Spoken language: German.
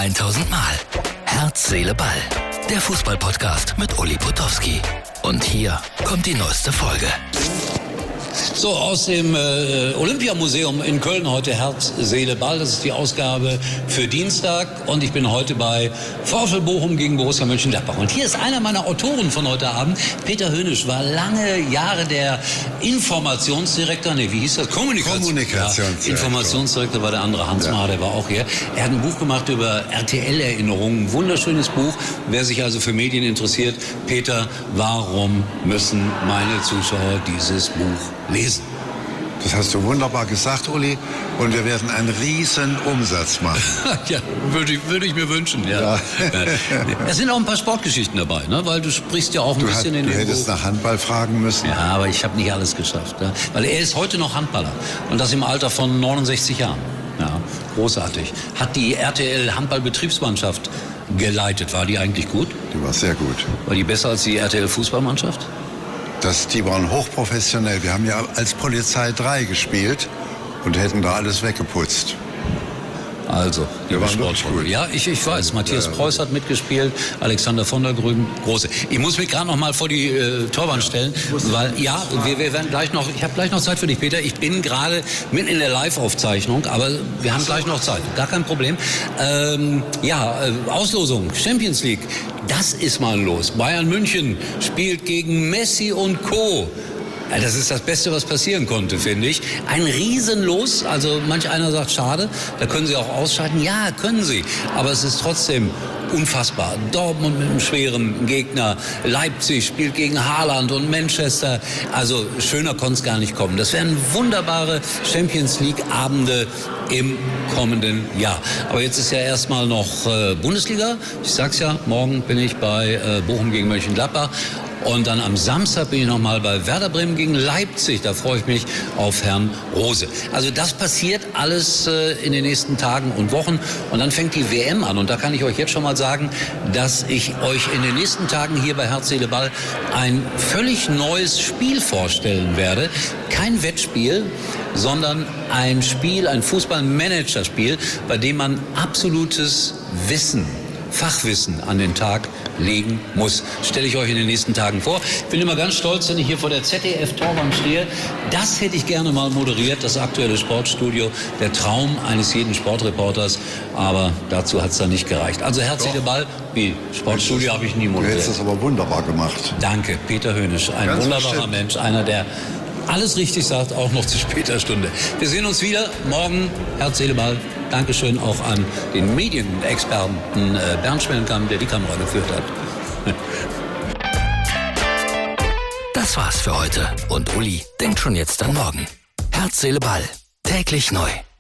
1000 Mal. Herz, Seele, Ball. Der Fußballpodcast mit Uli Potowski. Und hier kommt die neueste Folge. So, aus dem Olympiamuseum in Köln heute Herz, Seele, Ball. Das ist die Ausgabe für Dienstag. Und ich bin heute bei VfL Bochum gegen Borussia Mönchengladbach. Und hier ist einer meiner Autoren von heute Abend. Peter Hönisch war lange Jahre der Informationsdirektor. Nee, wie hieß das? Kommunikationsdirektor. Ja, Informationsdirektor war der andere, Hans Mahr, der war auch hier. Er hat ein Buch gemacht über RTL-Erinnerungen. Ein wunderschönes Buch. Wer sich also für Medien interessiert. Peter, warum müssen meine Zuschauer dieses Buch lesen? Das hast du wunderbar gesagt, Uli. Und wir werden einen riesen Umsatz machen. Ja, würde ich mir wünschen. Ja. Es sind auch ein paar Sportgeschichten dabei, ne? Weil du sprichst ja auch ein bisschen in den Du hättest nach Handball fragen müssen. Ja, aber ich habe nicht alles geschafft. Ja? Weil er ist heute noch Handballer. Und das im Alter von 69 Jahren. Ja, großartig. Hat die RTL-Handball-Betriebsmannschaft geleitet. War die eigentlich gut? Die war sehr gut. War die besser als die RTL-Fußballmannschaft? Die waren hochprofessionell. Wir haben ja als Polizei 3 gespielt und hätten da alles weggeputzt. Also, wir waren wirklich gut. Ja, ich weiß. Matthias Preuß hat mitgespielt, Alexander von der Grün, große. Ich muss mich gerade noch mal vor die Torwand stellen, weil wir werden gleich noch. Ich habe gleich noch Zeit für dich, Peter. Ich bin gerade mitten in der Live-Aufzeichnung, aber wir haben gleich noch Zeit. Gar kein Problem. Auslosung, Champions League. Das ist mal los. Bayern München spielt gegen Messi und Co. Ja, das ist das Beste, was passieren konnte, finde ich. Ein Riesenlos, also manch einer sagt, schade, da können sie auch ausscheiden. Ja, können sie, aber es ist trotzdem unfassbar. Dortmund mit einem schweren Gegner, Leipzig spielt gegen Haaland und Manchester. Also schöner konnte es gar nicht kommen. Das wären wunderbare Champions-League-Abende im kommenden Jahr. Aber jetzt ist ja erstmal noch Bundesliga. Ich sag's ja, morgen bin ich bei Bochum gegen Mönchengladbach. Und dann am Samstag bin ich nochmal bei Werder Bremen gegen Leipzig. Da freue ich mich auf Herrn Rose. Also das passiert alles in den nächsten Tagen und Wochen. Und dann fängt die WM an. Und da kann ich euch jetzt schon mal sagen, dass ich euch in den nächsten Tagen hier bei Herz, Seele, Ball ein völlig neues Spiel vorstellen werde. Kein Wettspiel, sondern ein Spiel, ein Fußballmanagerspiel, bei dem man absolutes Fachwissen an den Tag legen muss. Stelle ich euch in den nächsten Tagen vor. Ich bin immer ganz stolz, wenn ich hier vor der ZDF-Torwand stehe. Das hätte ich gerne mal moderiert, das aktuelle Sportstudio. Der Traum eines jeden Sportreporters. Aber dazu hat es dann nicht gereicht. Also Herz, Seele, Ball. Wie? Sportstudio habe ich nie moderiert. Du hättest das aber wunderbar gemacht. Danke, Peter Hönisch. Ein ganz wunderbarer bestimmt. Mensch. Einer, der alles richtig sagt, auch noch zu später Stunde. Wir sehen uns wieder morgen. Herz, Seele, Ball. Dankeschön auch an den Medienexperten Bernd Schmellenkamp, der die Kamera geführt hat. Das war's für heute. Und Uli denkt schon jetzt an morgen. Herz, Seele, Ball. Täglich neu.